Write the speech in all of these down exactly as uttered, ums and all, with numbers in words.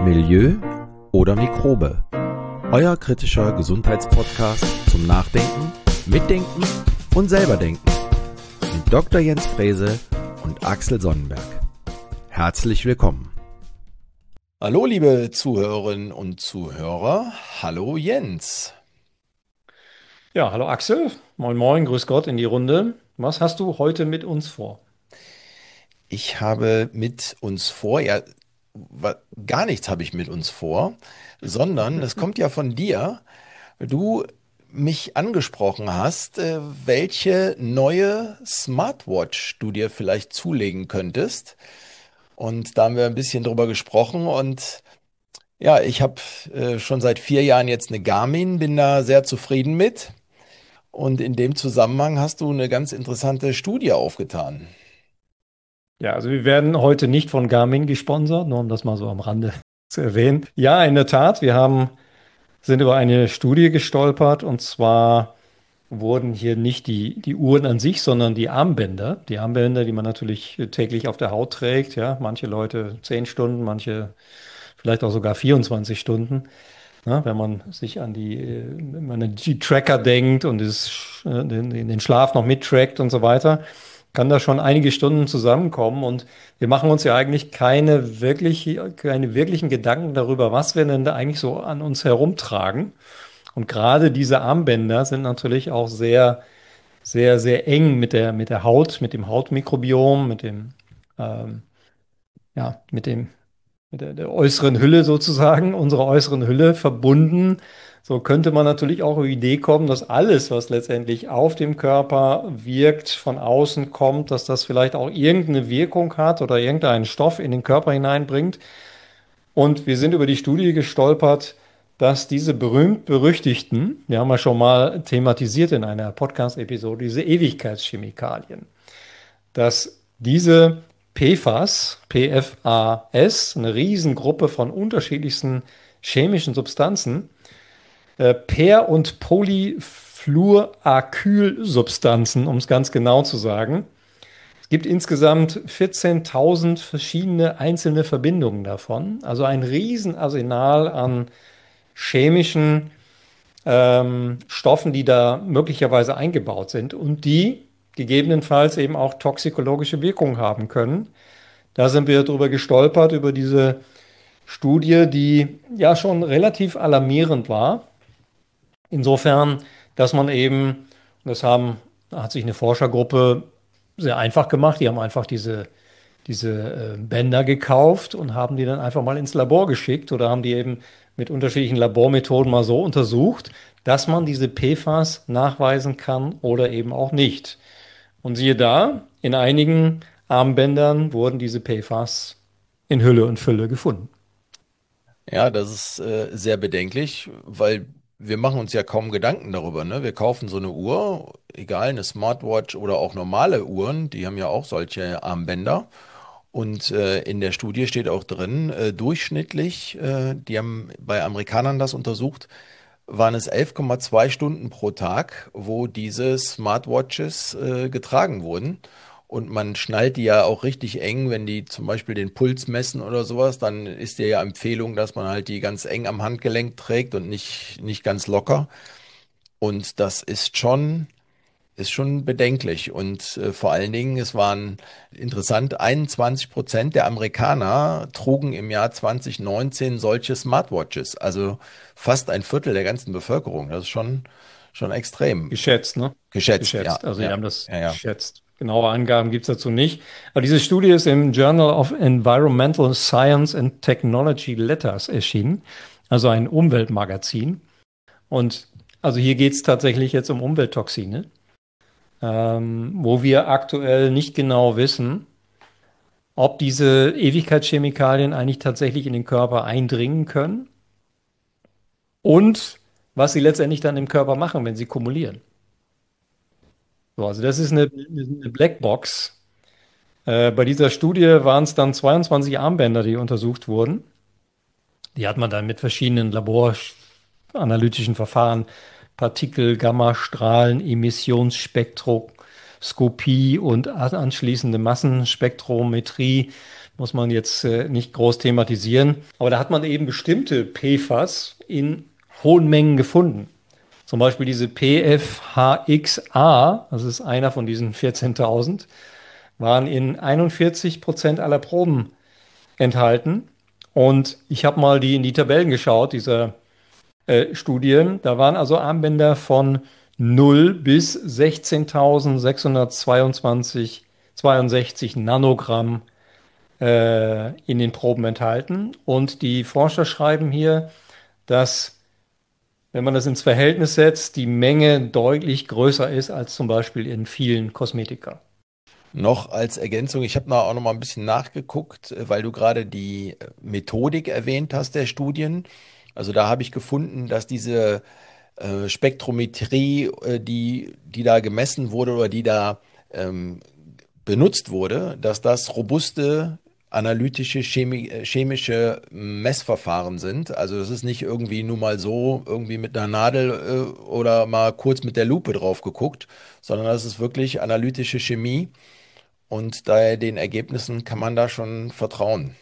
Milieu oder Mikrobe? Euer kritischer Gesundheitspodcast zum Nachdenken, Mitdenken und selberdenken mit Doktor Jens Frese und Axel Sonnenberg. Herzlich willkommen. Hallo liebe Zuhörerinnen und Zuhörer, hallo Jens. Ja, hallo Axel, moin moin, grüß Gott in die Runde. Was hast du heute mit uns vor? Ich habe mit uns vor, ja, wa- gar nichts habe ich mit uns vor, sondern es kommt ja von dir. Du mich angesprochen hast, äh, welche neue Smartwatch du dir vielleicht zulegen könntest. Und da haben wir ein bisschen drüber gesprochen und ja, ich habe äh, schon seit vier Jahren jetzt eine Garmin, bin da sehr zufrieden mit. Und in dem Zusammenhang hast du eine ganz interessante Studie aufgetan. Ja, also wir werden heute nicht von Garmin gesponsert, nur um das mal so am Rande zu erwähnen. Ja, in der Tat, wir haben, sind über eine Studie gestolpert und zwar wurden hier nicht die, die Uhren an sich, sondern die Armbänder. Die Armbänder, die man natürlich täglich auf der Haut trägt, ja, manche Leute zehn Stunden, manche vielleicht auch sogar vierundzwanzig Stunden. Ne, wenn man sich an die, äh, wenn man an die Tracker denkt und das, äh, den, den Schlaf noch mittrackt und so weiter, kann da schon einige Stunden zusammenkommen. Und wir machen uns ja eigentlich keine wirklich, keine wirklichen Gedanken darüber, was wir denn da eigentlich so an uns herumtragen. Und gerade diese Armbänder sind natürlich auch sehr, sehr, sehr eng mit der, mit der Haut, mit dem Hautmikrobiom, mit dem, ähm, ja, mit dem mit der, der äußeren Hülle sozusagen, unserer äußeren Hülle verbunden. So könnte man natürlich auch auf die Idee kommen, dass alles, was letztendlich auf dem Körper wirkt, von außen kommt, dass das vielleicht auch irgendeine Wirkung hat oder irgendeinen Stoff in den Körper hineinbringt. Und wir sind über die Studie gestolpert, dass diese berühmt-berüchtigten, wir haben ja schon mal thematisiert in einer Podcast-Episode, diese Ewigkeitschemikalien, dass diese P F A S, P F A S, eine Riesengruppe von unterschiedlichsten chemischen Substanzen, äh, Per- und Polyfluoracylsubstanzen, um es ganz genau zu sagen. Es gibt insgesamt vierzehntausend verschiedene einzelne Verbindungen davon, also ein Riesenarsenal an chemischen ähm, Stoffen, die da möglicherweise eingebaut sind und die gegebenenfalls eben auch toxikologische Wirkung haben können. Da sind wir drüber gestolpert, über diese Studie, die ja schon relativ alarmierend war. Insofern, dass man eben, das haben, da hat sich eine Forschergruppe sehr einfach gemacht, die haben einfach diese, diese äh, Bänder gekauft und haben die dann einfach mal ins Labor geschickt oder haben die eben mit unterschiedlichen Labormethoden mal so untersucht, dass man diese P F A S nachweisen kann oder eben auch nicht. Und siehe da, in einigen Armbändern wurden diese P F A S in Hülle und Fülle gefunden. Ja, das ist äh, sehr bedenklich, weil wir machen uns ja kaum Gedanken darüber, ne? Wir kaufen so eine Uhr, egal, eine Smartwatch oder auch normale Uhren, die haben ja auch solche Armbänder. Und äh, in der Studie steht auch drin, äh, durchschnittlich, äh, die haben bei Amerikanern das untersucht, waren es elf Komma zwei Stunden pro Tag, wo diese Smartwatches äh, getragen wurden. Und man schnallt die ja auch richtig eng, wenn die zum Beispiel den Puls messen oder sowas, dann ist dir ja Empfehlung, dass man halt die ganz eng am Handgelenk trägt und nicht, nicht ganz locker. Und das ist schon, ist schon bedenklich. Und äh, vor allen Dingen, es waren interessant, einundzwanzig Prozent der Amerikaner trugen im Jahr zwanzig neunzehn solche Smartwatches. Also fast ein Viertel der ganzen Bevölkerung. Das ist schon, schon extrem. Geschätzt, ne? Geschätzt, ja, Geschätzt. Also die ja, haben das ja, ja. geschätzt. Genaue Angaben gibt es dazu nicht. Aber diese Studie ist im Journal of Environmental Science and Technology Letters erschienen, also ein Umweltmagazin. Und also hier geht es tatsächlich jetzt um Umwelttoxine, ähm, wo wir aktuell nicht genau wissen, ob diese Ewigkeitschemikalien eigentlich tatsächlich in den Körper eindringen können und was sie letztendlich dann im Körper machen, wenn sie kumulieren. So, also das ist eine, eine Blackbox. Äh, bei dieser Studie waren es dann zweiundzwanzig Armbänder, die untersucht wurden. Die hat man dann mit verschiedenen laboranalytischen Verfahren, Partikel, Gammastrahlen, Emissionsspektroskopie und anschließende Massenspektrometrie muss man jetzt äh, nicht groß thematisieren. Aber da hat man eben bestimmte P F A S in hohen Mengen gefunden. Zum Beispiel diese P F H X A, das ist einer von diesen vierzehntausend, waren in einundvierzig Prozent aller Proben enthalten. Und ich habe mal die in die Tabellen geschaut, dieser äh, Studien. Da waren also Armbänder von null bis sechzehntausendsechshundertzweiundzwanzig, zweiundsechzig Nanogramm äh, in den Proben enthalten. Und die Forscher schreiben hier, dass, wenn man das ins Verhältnis setzt, die Menge deutlich größer ist als zum Beispiel in vielen Kosmetika. Noch als Ergänzung, ich habe noch auch noch mal ein bisschen nachgeguckt, äh, weil du gerade die äh, Methodik erwähnt hast der Studien. Also da habe ich gefunden, dass diese äh, Spektrometrie, äh, die, die da gemessen wurde oder die da ähm, benutzt wurde, dass das robuste analytische Chemi äh, chemische Messverfahren sind. Also das ist nicht irgendwie nur mal so irgendwie mit einer Nadel äh, oder mal kurz mit der Lupe drauf geguckt, sondern das ist wirklich analytische Chemie und daher den Ergebnissen kann man da schon vertrauen.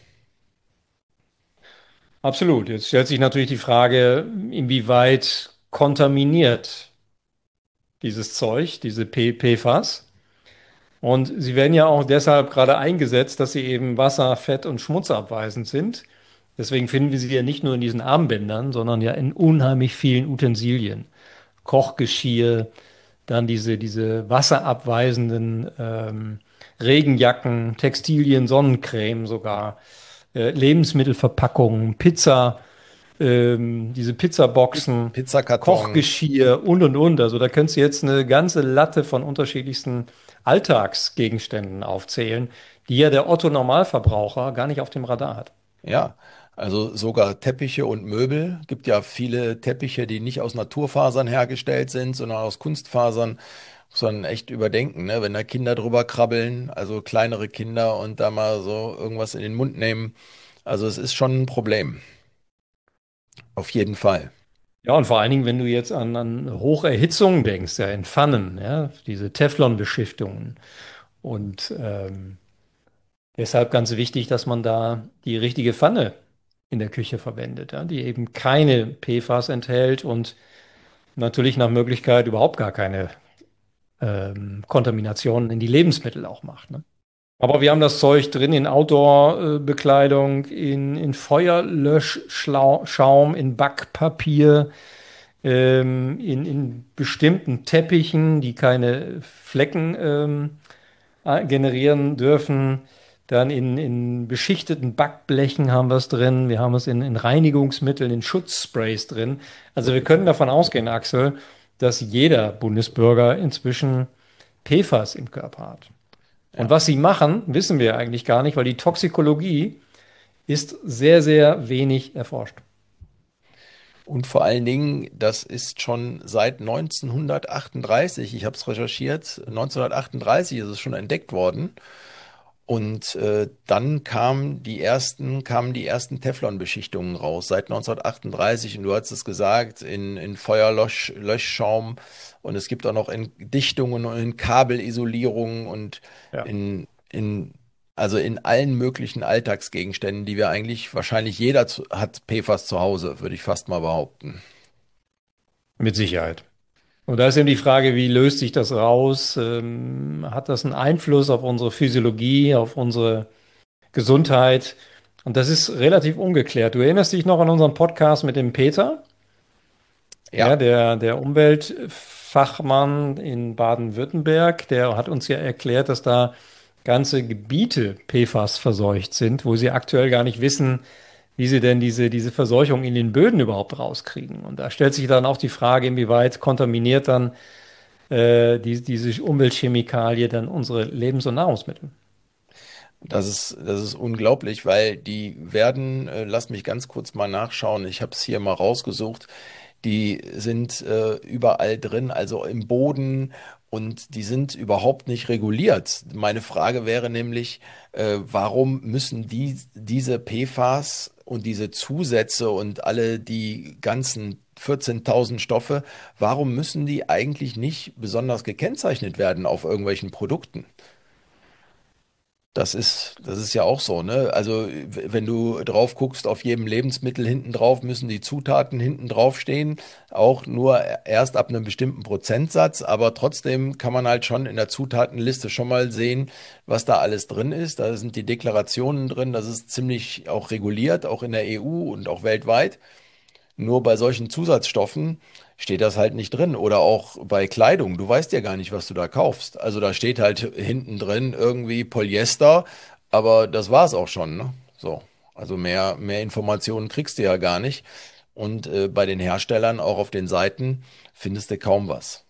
Absolut. Jetzt stellt sich natürlich die Frage, inwieweit kontaminiert dieses Zeug, diese P PFAS. Und sie werden ja auch deshalb gerade eingesetzt, dass sie eben wasser-, fett- und schmutzabweisend sind. Deswegen finden wir sie ja nicht nur in diesen Armbändern, sondern ja in unheimlich vielen Utensilien. Kochgeschirr, dann diese, diese wasserabweisenden ähm, Regenjacken, Textilien, Sonnencreme sogar, äh, Lebensmittelverpackungen, Pizza, ähm, diese Pizzaboxen, Pizzakarton, Kochgeschirr und und und. Also da könntest du jetzt eine ganze Latte von unterschiedlichsten Alltagsgegenständen aufzählen, die ja der Otto Normalverbraucher gar nicht auf dem Radar hat. ja. Also sogar Teppiche und Möbel. Gibt ja viele Teppiche, die nicht aus Naturfasern hergestellt sind, sondern aus Kunstfasern. Muss man echt überdenken, ne? Wenn da Kinder drüber krabbeln, also kleinere Kinder und da mal so irgendwas in den Mund nehmen. Also es ist schon ein Problem. Auf jeden Fall. Ja, und vor allen Dingen, wenn du jetzt an, an Hocherhitzung denkst, ja, in Pfannen, ja, diese Teflonbeschichtungen. Und ähm, deshalb ganz wichtig, dass man da die richtige Pfanne in der Küche verwendet, ja, die eben keine PFAS enthält und natürlich nach Möglichkeit überhaupt gar keine ähm, Kontaminationen in die Lebensmittel auch macht. Ne? Aber wir haben das Zeug drin in Outdoor-Bekleidung, in, in Feuerlöschschaum, in Backpapier, ähm, in, in bestimmten Teppichen, die keine Flecken ähm, äh, generieren dürfen. Dann in, in beschichteten Backblechen haben wir es drin. Wir haben es in, in Reinigungsmitteln, in Schutzsprays drin. Also wir können davon ausgehen, Axel, dass jeder Bundesbürger inzwischen PFAS im Körper hat. Und Ja. was sie machen, wissen wir eigentlich gar nicht, weil die Toxikologie ist sehr, sehr wenig erforscht. Und vor allen Dingen, das ist schon seit neunzehnhundertachtunddreißig, ich habe es recherchiert, neunzehnhundertachtunddreißig ist es schon entdeckt worden. Und äh, dann kamen die ersten, kamen die ersten Teflonbeschichtungen raus, seit neunzehnhundertachtunddreißig. Und du hast es gesagt, in, in Feuerlöschschaum. Und es gibt auch noch in Dichtungen und in Kabelisolierungen und Ja. in, in, also in allen möglichen Alltagsgegenständen, die wir eigentlich, wahrscheinlich jeder zu, hat PFAS zu Hause, würde ich fast mal behaupten. Mit Sicherheit. Und da ist eben die Frage, wie löst sich das raus? Ähm, hat das einen Einfluss auf unsere Physiologie, auf unsere Gesundheit? Und das ist relativ ungeklärt. Du erinnerst dich noch an unseren Podcast mit dem Peter, ja, Ja, der, der Umweltfachmann in Baden-Württemberg, der hat uns ja erklärt, dass da ganze Gebiete PFAS verseucht sind, wo sie aktuell gar nicht wissen, wie sie denn diese, diese Verseuchung in den Böden überhaupt rauskriegen. Und da stellt sich dann auch die Frage, inwieweit kontaminiert dann äh, die, diese Umweltchemikalie dann unsere Lebens- und Nahrungsmittel. das ist, das ist unglaublich, weil die werden, äh, lass mich ganz kurz mal nachschauen, ich habe es hier mal rausgesucht, die sind äh, überall drin, also im Boden und die sind überhaupt nicht reguliert. Meine Frage wäre nämlich, äh, warum müssen die, diese PFAS und diese Zusätze und alle die ganzen vierzehntausend Stoffe, warum müssen die eigentlich nicht besonders gekennzeichnet werden auf irgendwelchen Produkten? Das ist, das ist ja auch so, ne? Also, w- wenn du drauf guckst, auf jedem Lebensmittel hinten drauf müssen die Zutaten hinten drauf stehen. Auch nur erst ab einem bestimmten Prozentsatz. Aber trotzdem kann man halt schon in der Zutatenliste schon mal sehen, was da alles drin ist. Da sind die Deklarationen drin. Das ist ziemlich auch reguliert, auch in der E U und auch weltweit. Nur bei solchen Zusatzstoffen steht das halt nicht drin. Oder auch bei Kleidung. Du weißt ja gar nicht, was du da kaufst. Also da steht halt hinten drin irgendwie Polyester, aber das war es auch schon, ne? So. Also mehr, mehr Informationen kriegst du ja gar nicht. Und äh, bei den Herstellern, auch auf den Seiten, findest du kaum was.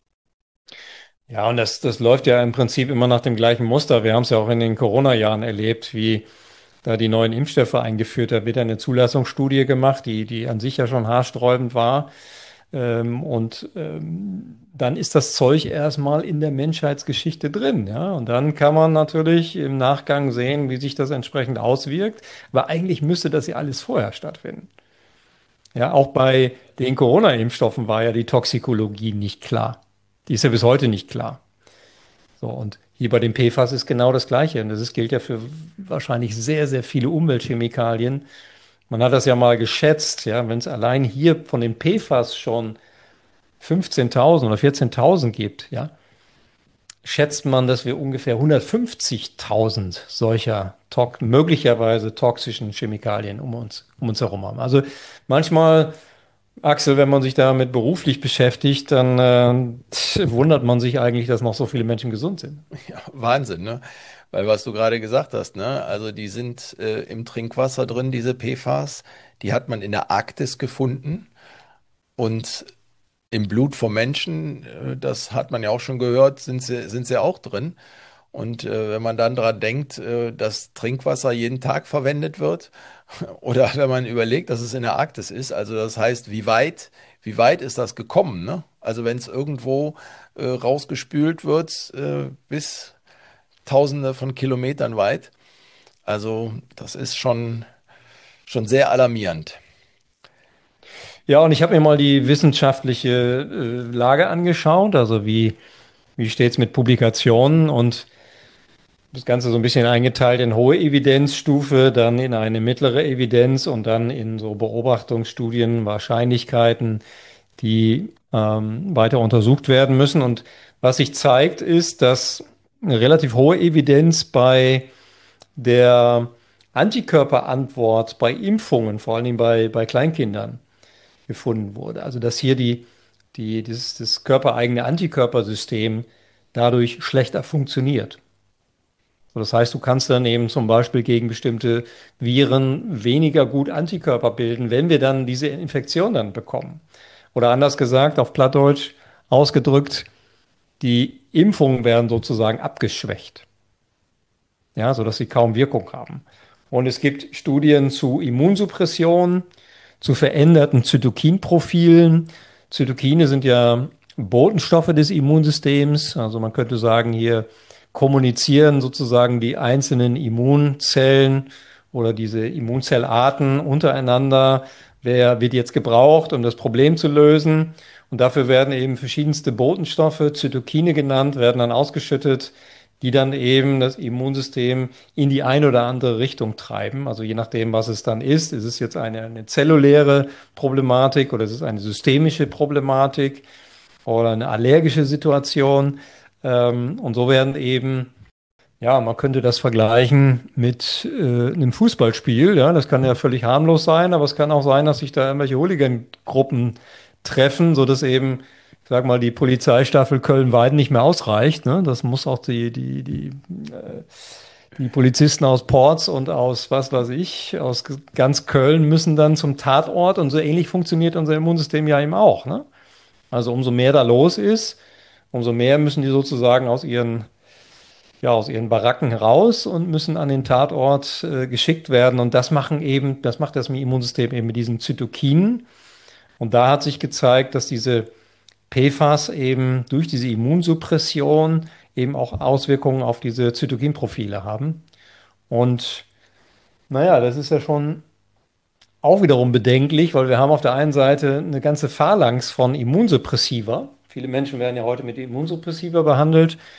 Ja, und das, das läuft ja im Prinzip immer nach dem gleichen Muster. Wir haben es ja auch in den Corona-Jahren erlebt, wie da die neuen Impfstoffe eingeführt, da wird eine Zulassungsstudie gemacht, die, die an sich ja schon haarsträubend war. Ähm, und ähm, dann ist das Zeug erstmal in der Menschheitsgeschichte drin, ja. Und dann kann man natürlich im Nachgang sehen, wie sich das entsprechend auswirkt. Aber eigentlich müsste das ja alles vorher stattfinden. Ja, auch bei den Corona-Impfstoffen war ja die Toxikologie nicht klar. Die ist ja bis heute nicht klar. So, und hier bei dem P F A S ist genau das Gleiche. Und das ist, gilt ja für wahrscheinlich sehr, sehr viele Umweltchemikalien. Man hat das ja mal geschätzt, ja, wenn es allein hier von den P F A S schon fünfzehntausend oder vierzehntausend gibt, ja, schätzt man, dass wir ungefähr hundertfünfzigtausend solcher to möglicherweise toxischen Chemikalien um uns, um uns herum haben. Also manchmal, Axel, wenn man sich damit beruflich beschäftigt, dann äh, wundert man sich eigentlich, dass noch so viele Menschen gesund sind. Ja, Wahnsinn, ne? Weil was du gerade gesagt hast, ne? Also die sind äh, im Trinkwasser drin, diese P FAS. Die hat man in der Arktis gefunden. Und im Blut vom Menschen, äh, das hat man ja auch schon gehört, sind sie, sind sie auch drin. Und äh, wenn man dann daran denkt, äh, dass Trinkwasser jeden Tag verwendet wird, oder wenn man überlegt, dass es in der Arktis ist, also das heißt, wie weit, wie weit ist das gekommen, ne? Also wenn es irgendwo äh, rausgespült wird, äh, bis Tausende von Kilometern weit, also das ist schon, schon sehr alarmierend. Ja, und ich habe mir mal die wissenschaftliche äh, Lage angeschaut, also wie, wie steht es mit Publikationen und das Ganze so ein bisschen eingeteilt in hohe Evidenzstufe, dann in eine mittlere Evidenz und dann in so Beobachtungsstudien, Wahrscheinlichkeiten, die ähm, weiter untersucht werden müssen. Und was sich zeigt, ist, dass eine relativ hohe Evidenz bei der Antikörperantwort bei Impfungen, vor allen Dingen bei, bei Kleinkindern, gefunden wurde. Also dass hier die, die, das, das körpereigene Antikörpersystem dadurch schlechter funktioniert. So, das heißt, du kannst dann eben zum Beispiel gegen bestimmte Viren weniger gut Antikörper bilden, wenn wir dann diese Infektion dann bekommen. Oder anders gesagt, auf Plattdeutsch ausgedrückt, die Impfungen werden sozusagen abgeschwächt, ja, sodass sie kaum Wirkung haben. Und es gibt Studien zu Immunsuppression, zu veränderten Zytokinprofilen. Zytokine sind ja Botenstoffe des Immunsystems. Also man könnte sagen, hier kommunizieren sozusagen die einzelnen Immunzellen oder diese Immunzellarten untereinander. Wer wird jetzt gebraucht, um das Problem zu lösen? Und dafür werden eben verschiedenste Botenstoffe, Zytokine genannt, werden dann ausgeschüttet, die dann eben das Immunsystem in die eine oder andere Richtung treiben. Also je nachdem, was es dann ist. Ist es jetzt eine, eine zelluläre Problematik oder ist es eine systemische Problematik oder eine allergische Situation? Ähm, und so werden eben, ja, man könnte das vergleichen mit äh, einem Fußballspiel. Ja, das kann ja völlig harmlos sein, aber es kann auch sein, dass sich da irgendwelche Hooligan-Gruppen treffen, sodass eben, ich sag mal, die Polizeistaffel Köln-Weiden nicht mehr ausreicht. Ne? Das muss auch die, die, die, äh, die Polizisten aus Porz und aus was weiß ich, aus ganz Köln müssen dann zum Tatort und so ähnlich funktioniert unser Immunsystem ja eben auch. Ne? Also umso mehr da los ist, umso mehr müssen die sozusagen aus ihren, ja, aus ihren Baracken heraus und müssen an den Tatort äh, geschickt werden. Und das machen eben, das macht das Immunsystem eben mit diesen Zytokinen. Und da hat sich gezeigt, dass diese P FAS eben durch diese Immunsuppression eben auch Auswirkungen auf diese Zytokinprofile haben. Und naja, das ist ja schon auch wiederum bedenklich, weil wir haben auf der einen Seite eine ganze Phalanx von Immunsuppressiva. Viele Menschen werden ja heute mit Immunsuppressiva behandelt.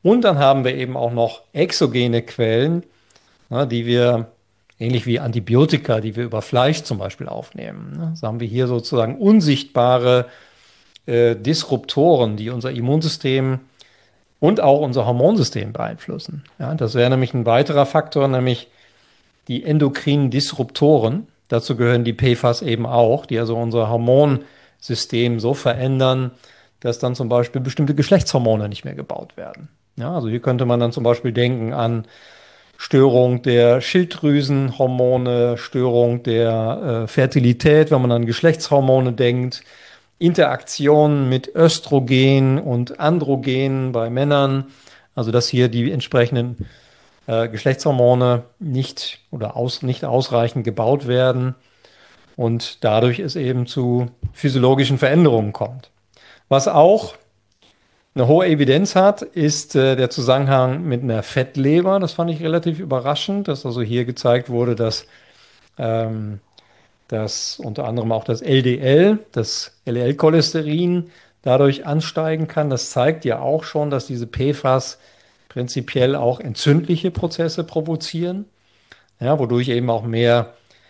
Und dann haben wir eben auch noch exogene Quellen, ne, die wir, ähnlich wie Antibiotika, die wir über Fleisch zum Beispiel aufnehmen. Ne. So haben wir hier sozusagen unsichtbare äh, Disruptoren, die unser Immunsystem und auch unser Hormonsystem beeinflussen. Ja, das wäre nämlich ein weiterer Faktor, nämlich die endokrinen Disruptoren. Dazu gehören die P FAS eben auch, die also unser Hormonsystem so verändern, dass dann zum Beispiel bestimmte Geschlechtshormone nicht mehr gebaut werden. Ja, also hier könnte man dann zum Beispiel denken an Störung der Schilddrüsenhormone, Störung der äh, Fertilität, wenn man an Geschlechtshormone denkt, Interaktion mit Östrogen und Androgen bei Männern, also dass hier die entsprechenden äh, Geschlechtshormone nicht oder aus, nicht ausreichend gebaut werden und dadurch es eben zu physiologischen Veränderungen kommt. Was auch eine hohe Evidenz hat, ist äh, der Zusammenhang mit einer Fettleber. Das fand ich relativ überraschend, dass also hier gezeigt wurde, dass, ähm, dass unter anderem auch das L D L, das L D L-Cholesterin, dadurch ansteigen kann. Das zeigt ja auch schon, dass diese P FAS prinzipiell auch entzündliche Prozesse provozieren, ja, wodurch eben auch mehr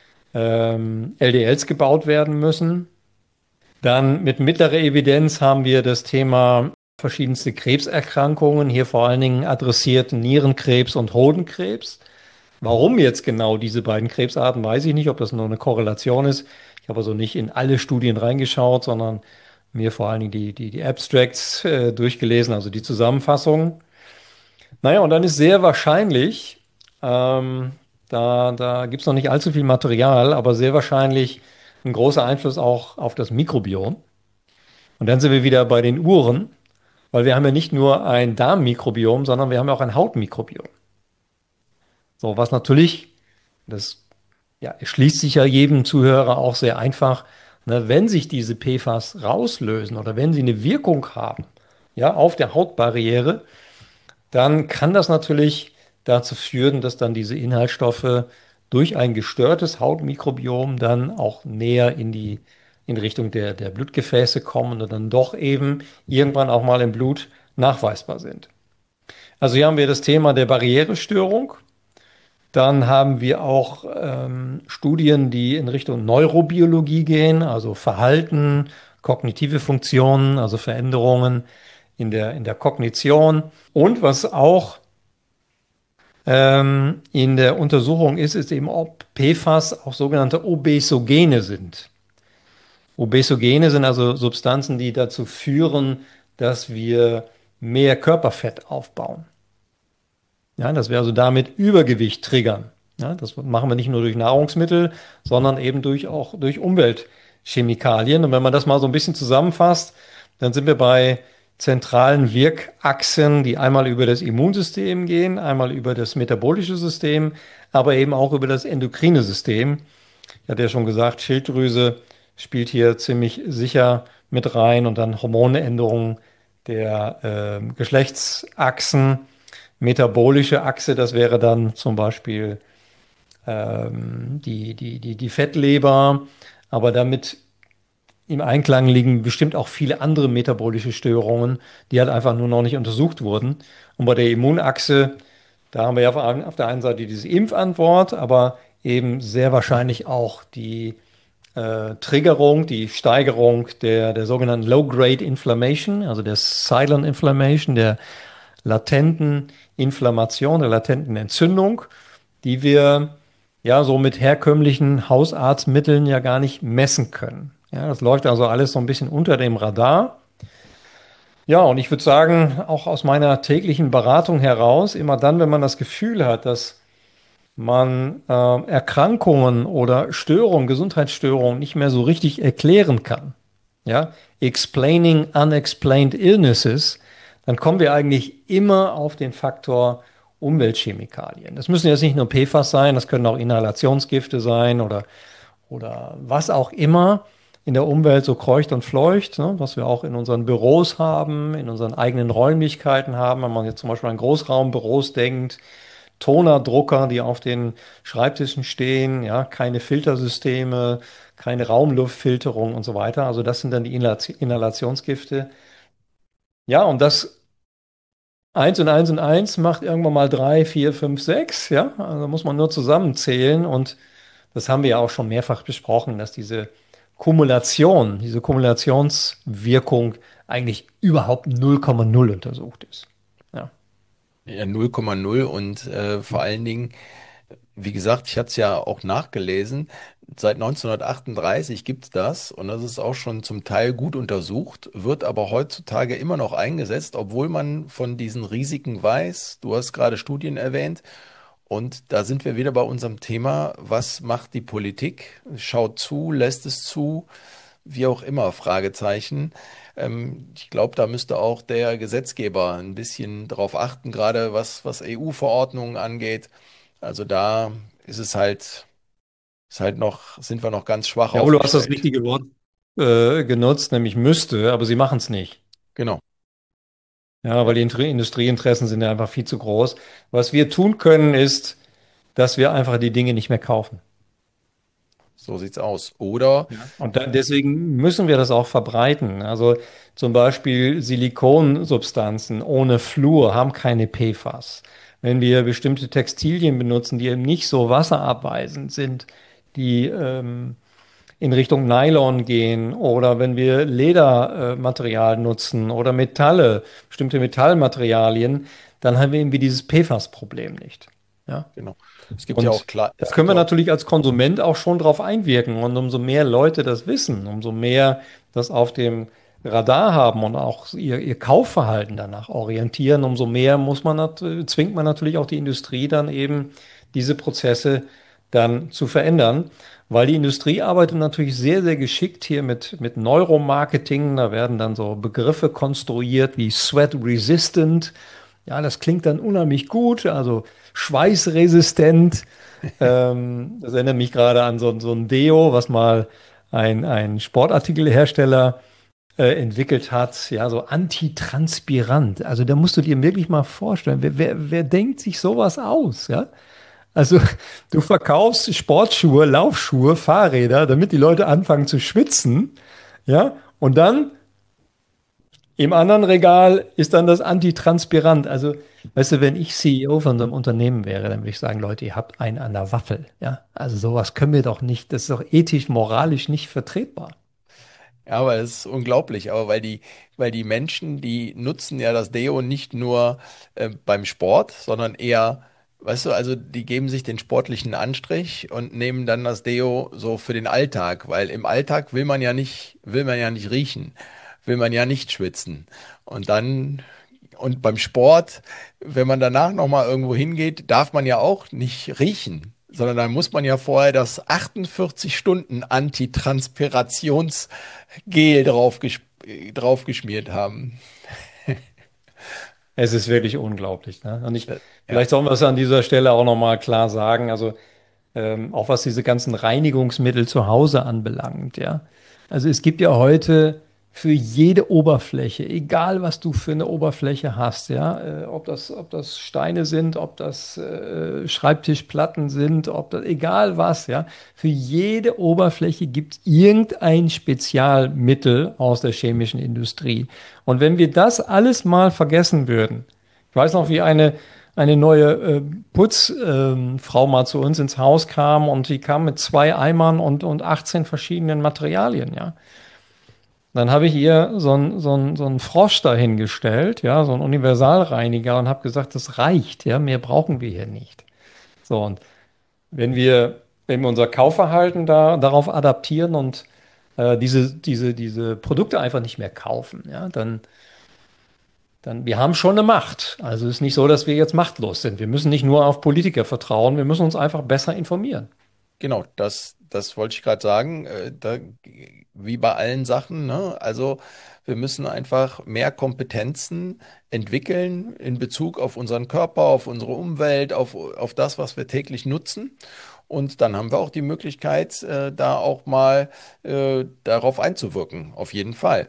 ähm, L D Ls gebaut werden müssen. Dann mit mittlerer Evidenz haben wir das Thema verschiedenste Krebserkrankungen, hier vor allen Dingen adressiert Nierenkrebs und Hodenkrebs. Warum jetzt genau diese beiden Krebsarten, weiß ich nicht, ob das nur eine Korrelation ist. Ich habe also nicht in alle Studien reingeschaut, sondern mir vor allen Dingen die, die, die Abstracts äh, durchgelesen, also die Zusammenfassung. Naja, und dann ist sehr wahrscheinlich, ähm, da, da gibt es noch nicht allzu viel Material, aber sehr wahrscheinlich ein großer Einfluss auch auf das Mikrobiom. Und dann sind wir wieder bei den Uhren, weil wir haben ja nicht nur ein Darmmikrobiom, sondern wir haben ja auch ein Hautmikrobiom. So, was natürlich, das ja, erschließt sich ja jedem Zuhörer auch sehr einfach, ne, wenn sich diese P FAS rauslösen oder wenn sie eine Wirkung haben, ja, auf der Hautbarriere, dann kann das natürlich dazu führen, dass dann diese Inhaltsstoffe durch ein gestörtes Hautmikrobiom dann auch näher in die in Richtung der, der Blutgefäße kommen und dann doch eben irgendwann auch mal im Blut nachweisbar sind. Also hier haben wir das Thema der Barrierestörung. Dann haben wir auch ähm, Studien, die in Richtung Neurobiologie gehen, also Verhalten, kognitive Funktionen, also Veränderungen in der, in der Kognition. Und was auch ähm, in der Untersuchung ist, ist eben, ob P FAS auch sogenannte Obesogene sind. Obesogene sind also Substanzen, die dazu führen, dass wir mehr Körperfett aufbauen. Ja, dass wir also damit Übergewicht triggern. Ja, das machen wir nicht nur durch Nahrungsmittel, sondern eben durch, auch durch Umweltchemikalien. Und wenn man das mal so ein bisschen zusammenfasst, dann sind wir bei zentralen Wirkachsen, die einmal über das Immunsystem gehen, einmal über das metabolische System, aber eben auch über das endokrine System. Ich hatte ja schon gesagt, Schilddrüse spielt hier ziemlich sicher mit rein und dann Hormonänderungen der äh, Geschlechtsachsen. Metabolische Achse, das wäre dann zum Beispiel ähm, die, die, die, die Fettleber, aber damit im Einklang liegen bestimmt auch viele andere metabolische Störungen, die halt einfach nur noch nicht untersucht wurden. Und bei der Immunachse, da haben wir ja auf der einen Seite diese Impfantwort, aber eben sehr wahrscheinlich auch die äh, Triggerung, die Steigerung der, der sogenannten Low-Grade Inflammation, also der Silent Inflammation, der latenten Inflammation, der latenten Entzündung, die wir ja so mit herkömmlichen Hausarztmitteln ja gar nicht messen können. Ja, das läuft also alles so ein bisschen unter dem Radar. Ja, und ich würde sagen, auch aus meiner täglichen Beratung heraus, immer dann, wenn man das Gefühl hat, dass man äh, Erkrankungen oder Störungen, Gesundheitsstörungen nicht mehr so richtig erklären kann, ja, explaining unexplained illnesses, dann kommen wir eigentlich immer auf den Faktor Umweltchemikalien. Das müssen jetzt nicht nur P FAS sein, das können auch Inhalationsgifte sein oder, oder was auch immer in der Umwelt so kreucht und fleucht, ne, was wir auch in unseren Büros haben, in unseren eigenen Räumlichkeiten haben. Wenn man jetzt zum Beispiel an Großraumbüros denkt, Tonerdrucker, die auf den Schreibtischen stehen, ja, keine Filtersysteme, keine Raumluftfilterung und so weiter. Also das sind dann die Inhalationsgifte. Ja, und das eins und eins und eins macht irgendwann mal drei, vier, fünf, sechs, ja. Also muss man nur zusammenzählen und das haben wir ja auch schon mehrfach besprochen, dass diese Kumulation, diese Kumulationswirkung eigentlich überhaupt null Komma null untersucht ist. Ja. Ja, null Komma null und äh, vor allen Dingen, wie gesagt, ich hatte es ja auch nachgelesen, seit neunzehnhundertachtunddreißig gibt es das und das ist auch schon zum Teil gut untersucht, wird aber heutzutage immer noch eingesetzt, obwohl man von diesen Risiken weiß. Du hast gerade Studien erwähnt und da sind wir wieder bei unserem Thema, was macht die Politik? Schaut zu, lässt es zu, wie auch immer, Fragezeichen. Ähm, ich glaube, da müsste auch der Gesetzgeber ein bisschen drauf achten, gerade was, was E U-Verordnungen angeht. Also da ist es halt, ist halt noch, sind wir noch ganz schwach Ja, aber du hast das aufgestellt. richtige Wort äh, genutzt, nämlich müsste, aber sie machen es nicht. Genau, Ja, weil die Industrie- Industrieinteressen sind ja einfach viel zu groß. Was wir tun können, ist, dass wir einfach die Dinge nicht mehr kaufen. so sieht's aus. Oder, Ja. Und da, deswegen müssen wir das auch verbreiten. Also zum Beispiel Silikonsubstanzen ohne Fluor haben keine P FAS. Wenn wir bestimmte Textilien benutzen, die eben nicht so wasserabweisend sind, die ähm, in Richtung Nylon gehen oder wenn wir Ledermaterial nutzen oder Metalle, bestimmte Metallmaterialien, dann haben wir irgendwie dieses P FAS-Problem nicht. Ja? genau. Es gibt ja auch Und klar, da es können gibt wir ja auch, natürlich als Konsument auch schon drauf einwirken. Und umso mehr Leute das wissen, umso mehr das auf dem Radar haben und auch ihr, ihr Kaufverhalten danach orientieren, umso mehr muss man, nat- zwingt man natürlich auch die Industrie dann eben, diese Prozesse dann zu verändern. Weil die Industrie arbeitet natürlich sehr, sehr geschickt hier mit, mit Neuromarketing. Da werden dann so Begriffe konstruiert wie Sweat Resistant. Ja, das klingt dann unheimlich gut, also schweißresistent. Ähm, das erinnert mich gerade an so, so ein Deo, was mal ein, ein Sportartikelhersteller äh, entwickelt hat. Ja, so antitranspirant. Also da musst du dir wirklich mal vorstellen, wer, wer, wer denkt sich sowas aus? Ja, also du verkaufst Sportschuhe, Laufschuhe, Fahrräder, damit die Leute anfangen zu schwitzen. Ja, und dann im anderen Regal ist dann das Antitranspirant. Also, weißt du, wenn ich C E O von so einem Unternehmen wäre, dann würde ich sagen, Leute, ihr habt einen an der Waffel. Ja, also sowas können wir doch nicht. Das ist doch ethisch, moralisch nicht vertretbar. ja, aber es ist unglaublich, aber weil die, weil die Menschen, die nutzen ja das Deo nicht nur äh, beim Sport, sondern eher, weißt du, also die geben sich den sportlichen Anstrich und nehmen dann das Deo so für den Alltag, weil im Alltag will man ja nicht, will man ja nicht riechen, will man ja nicht schwitzen. Und dann, und beim Sport, wenn man danach nochmal irgendwo hingeht, darf man ja auch nicht riechen. Sondern dann muss man ja vorher das achtundvierzig Stunden Antitranspirationsgel drauf, drauf geschmiert haben. Es ist wirklich unglaublich. Ne? Und ich, Äh, Ja, vielleicht sollen wir es an dieser Stelle auch nochmal klar sagen. Also ähm, auch was diese ganzen Reinigungsmittel zu Hause anbelangt, ja. Also es gibt ja heute für jede Oberfläche, egal was du für eine Oberfläche hast, ja, äh, ob das, ob das Steine sind, ob das äh, Schreibtischplatten sind, ob das, egal was, ja, für jede Oberfläche gibt es irgendein Spezialmittel aus der chemischen Industrie. Und wenn wir das alles mal vergessen würden, ich weiß noch, wie eine eine neue äh, Putzfrau ähm, Frau mal zu uns ins Haus kam und die kam mit zwei Eimern und, und achtzehn verschiedenen Materialien, ja. Dann habe ich ihr so einen so einen- so einen Frosch dahingestellt, ja, so einen Universalreiniger und habe gesagt, das reicht, ja, mehr brauchen wir hier nicht. So, und wenn wir, wenn wir unser Kaufverhalten da, darauf adaptieren und äh, diese, diese, diese Produkte einfach nicht mehr kaufen, ja, dann dann wir haben schon eine Macht. Also es ist nicht so, dass wir jetzt machtlos sind. Wir müssen nicht nur auf Politiker vertrauen, wir müssen uns einfach besser informieren. genau, das, das wollte ich gerade sagen. Äh, da, wie bei allen Sachen, ne? Also wir müssen einfach mehr Kompetenzen entwickeln in Bezug auf unseren Körper, auf unsere Umwelt, auf, auf das, was wir täglich nutzen. Und dann haben wir auch die Möglichkeit, äh, da auch mal äh, darauf einzuwirken, auf jeden Fall.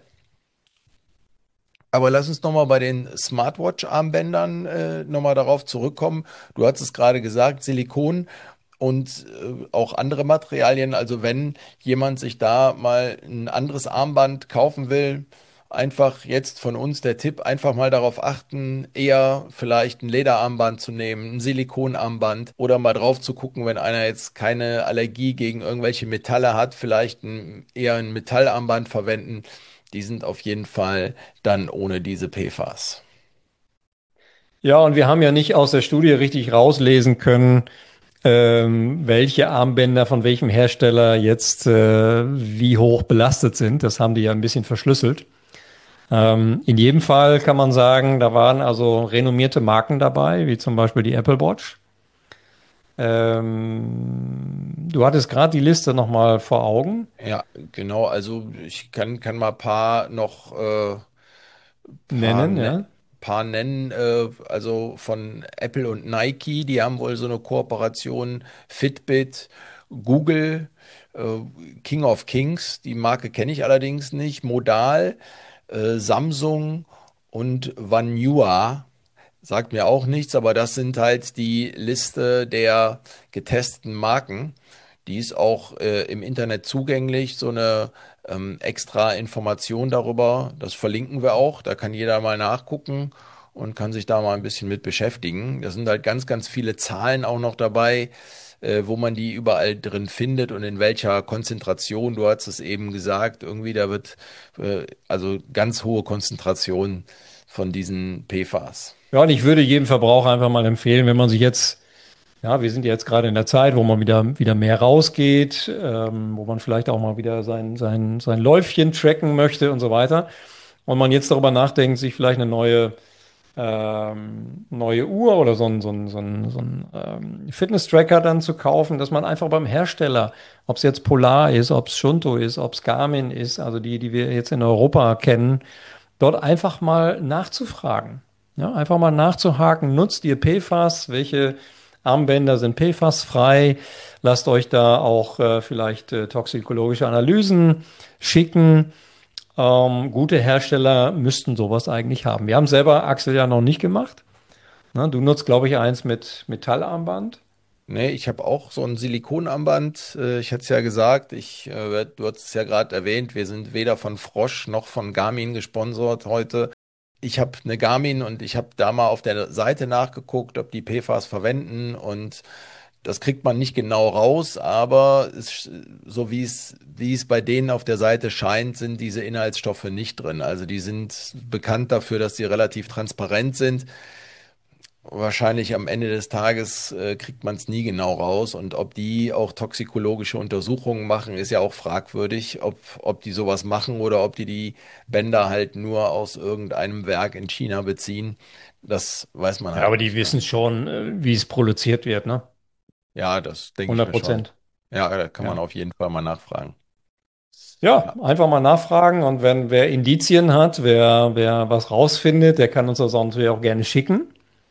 Aber lass uns nochmal bei den Smartwatch-Armbändern äh, nochmal darauf zurückkommen. Du hast es gerade gesagt, Silikon und äh, auch andere Materialien. Also wenn jemand sich da mal ein anderes Armband kaufen will, Einfach jetzt von uns der Tipp, einfach mal darauf achten, eher vielleicht ein Lederarmband zu nehmen, ein Silikonarmband oder mal drauf zu gucken, wenn einer jetzt keine Allergie gegen irgendwelche Metalle hat, vielleicht ein, eher ein Metallarmband verwenden. Die sind auf jeden Fall dann ohne diese P FAS. Ja, und wir haben ja nicht aus der Studie richtig rauslesen können, ähm, welche Armbänder von welchem Hersteller jetzt äh, wie hoch belastet sind. Das haben die ja ein bisschen verschlüsselt. Ähm, in jedem Fall kann man sagen, da waren also renommierte Marken dabei, wie zum Beispiel die Apple Watch. Ähm, du hattest gerade die Liste nochmal vor Augen. Ja, genau. Also ich kann, kann mal ein paar noch äh, paar, Nennen, ne ja. paar nennen. Äh, also von Apple und Nike, die haben wohl so eine Kooperation. Fitbit, Google, äh, King of Kings, die Marke kenne ich allerdings nicht. Modal, äh, Samsung und Vanua. Sagt mir auch nichts, aber das sind halt die Liste der getesteten Marken. Die ist auch äh, im Internet zugänglich, so eine ähm, extra Information darüber. Das verlinken wir auch. Da kann jeder mal nachgucken und kann sich da mal ein bisschen mit beschäftigen. Da sind halt ganz, ganz viele Zahlen auch noch dabei, äh, wo man die überall drin findet und in welcher Konzentration. Du hast es eben gesagt, irgendwie da wird äh, also ganz hohe Konzentration von diesen P FAS. Ja, und ich würde jedem Verbraucher einfach mal empfehlen, wenn man sich jetzt, ja, wir sind ja jetzt gerade in der Zeit, wo man wieder, wieder mehr rausgeht, ähm, wo man vielleicht auch mal wieder sein, sein, sein Läufchen tracken möchte und so weiter. Und man jetzt darüber nachdenkt, sich vielleicht eine neue, ähm, neue Uhr oder so ein, so ein, so ein, so ein ähm, Fitness-Tracker dann zu kaufen, dass man einfach beim Hersteller, ob es jetzt Polar ist, ob es Shunto ist, ob es Garmin ist, also die, die wir jetzt in Europa kennen, dort einfach mal nachzufragen. Ja, einfach mal nachzuhaken, nutzt ihr P FAS? Welche Armbänder sind P FAS-frei? Lasst euch da auch äh, vielleicht äh, toxikologische Analysen schicken. Ähm, gute Hersteller müssten sowas eigentlich haben. Wir haben selber Axel ja noch nicht gemacht. Ne, du nutzt, glaube ich, eins mit Metallarmband. Nee, ich habe auch so ein Silikonarmband. Äh, Ich hatte es ja gesagt, ich, äh, du hast es ja gerade erwähnt, wir sind weder von Frosch noch von Garmin gesponsert heute. Ich habe eine Garmin und ich habe da mal auf der Seite nachgeguckt, ob die P FAS verwenden und das kriegt man nicht genau raus, aber es, so wie es, wie es bei denen auf der Seite scheint, sind diese Inhaltsstoffe nicht drin. Also die sind bekannt dafür, dass sie relativ transparent sind. Wahrscheinlich am Ende des Tages äh, kriegt man es nie genau raus. Und ob die auch toxikologische Untersuchungen machen, ist ja auch fragwürdig, ob, ob die sowas machen oder ob die die Bänder halt nur aus irgendeinem Werk in China beziehen. Das weiß man Ja, halt aber die nicht, ne? wissen schon, äh, wie es produziert wird, ne? Ja, das denke ich hundert mir schon. Prozent. Ja, da kann man Ja. auf jeden Fall mal nachfragen. Ja, Ja, einfach mal nachfragen und wenn wer Indizien hat, wer, wer was rausfindet, der kann uns das auch natürlich auch gerne schicken.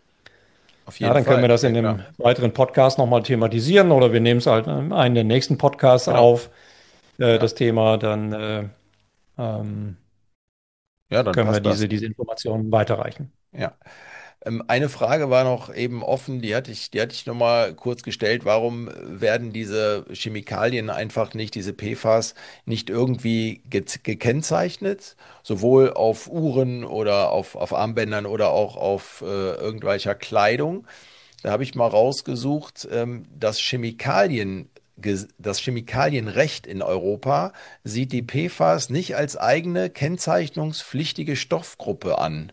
auf Ja, jeden dann können wir Fall. das Ja, in klar. einem weiteren Podcast nochmal thematisieren oder wir nehmen es halt in einen der nächsten Podcasts Genau. auf, äh, Ja, das Thema, dann äh, ähm, ja, dann können wir passt das. diese, diese Informationen weiterreichen. Ja. Ähm, eine Frage war noch eben offen, die hatte ich, die hatte ich noch mal kurz gestellt. Warum werden diese Chemikalien einfach nicht, diese P FAS, nicht irgendwie ge gekennzeichnet? Sowohl auf Uhren oder auf, auf Armbändern oder auch auf äh, irgendwelcher Kleidung. Da habe ich mal rausgesucht, ähm, dass Chemikalien, ges- das Chemikalienrecht in Europa sieht die P FAS nicht als eigene kennzeichnungspflichtige Stoffgruppe an.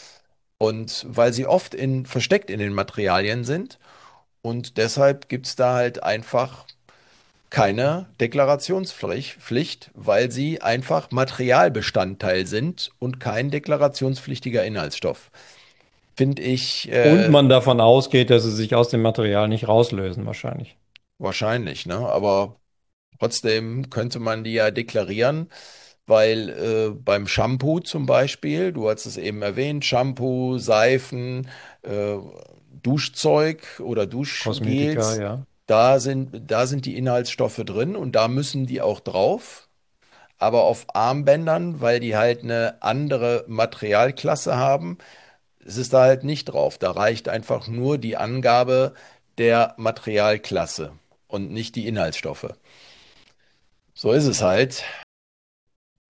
Und weil sie oft in, versteckt in den Materialien sind und deshalb gibt es da halt einfach keine Deklarationspflicht, Pflicht, weil sie einfach Materialbestandteil sind und kein deklarationspflichtiger Inhaltsstoff. Finde ich Und äh, man davon ausgeht, dass sie sich aus dem Material nicht rauslösen, wahrscheinlich. wahrscheinlich, ne? Aber trotzdem könnte man die ja deklarieren, weil äh, beim Shampoo zum Beispiel, du hast es eben erwähnt, Shampoo, Seifen, äh, Duschzeug oder Kosmetika, Duschgels, ja. da sind, da sind die Inhaltsstoffe drin und da müssen die auch drauf. Aber auf Armbändern, weil die halt eine andere Materialklasse haben, ist es da halt nicht drauf. Da reicht einfach nur die Angabe der Materialklasse und nicht die Inhaltsstoffe. So ist es halt.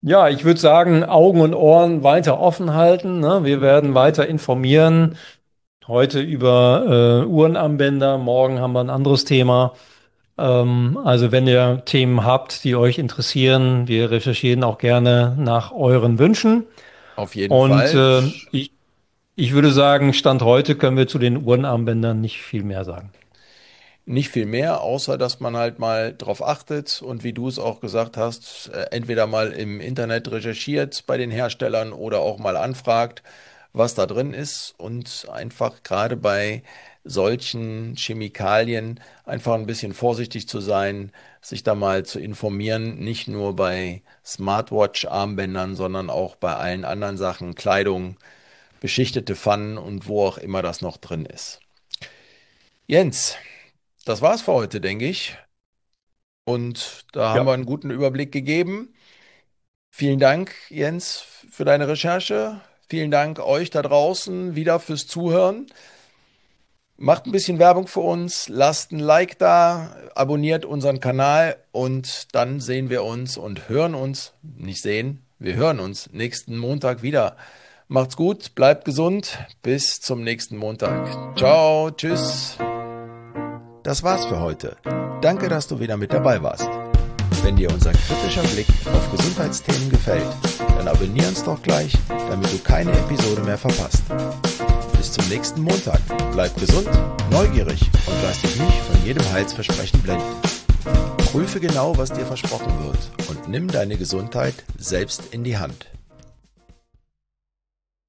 Ja, ich würde sagen, Augen und Ohren weiter offen halten, ne? Wir werden weiter informieren. Heute über äh, Uhrenarmbänder, morgen haben wir ein anderes Thema. Ähm, also wenn ihr Themen habt, die euch interessieren, wir recherchieren auch gerne nach euren Wünschen. Auf jeden Und Fall. äh, ich, ich würde sagen, Stand heute können wir zu den Uhrenarmbändern nicht viel mehr sagen. Nicht viel mehr, außer dass man halt mal drauf achtet und wie du es auch gesagt hast, äh, entweder mal im Internet recherchiert bei den Herstellern oder auch mal anfragt, was da drin ist und einfach gerade bei solchen Chemikalien einfach ein bisschen vorsichtig zu sein, sich da mal zu informieren, nicht nur bei Smartwatch-Armbändern, sondern auch bei allen anderen Sachen, Kleidung, beschichtete Pfannen und wo auch immer das noch drin ist. Jens. Das war's für heute, denke ich. Und da haben wir Ja, einen guten Überblick gegeben. Vielen Dank, Jens, für deine Recherche. Vielen Dank euch da draußen wieder fürs Zuhören. Macht ein bisschen Werbung für uns, lasst ein Like da, abonniert unseren Kanal und dann sehen wir uns und hören uns, nicht sehen, wir hören uns nächsten Montag wieder. Macht's gut, bleibt gesund, bis zum nächsten Montag. Ciao, tschüss. Das war's für heute. Danke, dass du wieder mit dabei warst. Wenn dir unser kritischer Blick auf Gesundheitsthemen gefällt, dann abonnier uns doch gleich, damit du keine Episode mehr verpasst. Bis zum nächsten Montag. Bleib gesund, neugierig und lass dich nicht von jedem Heilsversprechen blenden. Prüfe genau, was dir versprochen wird und nimm deine Gesundheit selbst in die Hand.